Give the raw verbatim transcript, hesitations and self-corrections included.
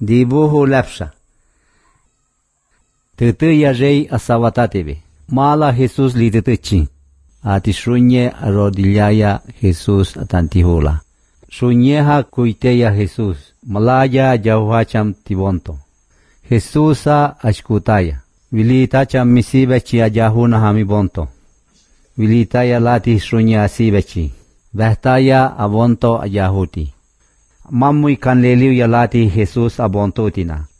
Dibujo lapsa. Tătăia rei asawatatebe. Mala Jesus li tătăci. Ati shunye arodilyaya Jesus atantihola. Shunyeha kuiteya Jesus. Malaya jawhacham tibonto. Jesusa ashkutaya. Vilitacham misibechi ajahuna hamibonto. Vilitaya lati shunye asibechi. Vehtaya abonto ajahuti. Mamui kanleliu yalati Jesus abontotina.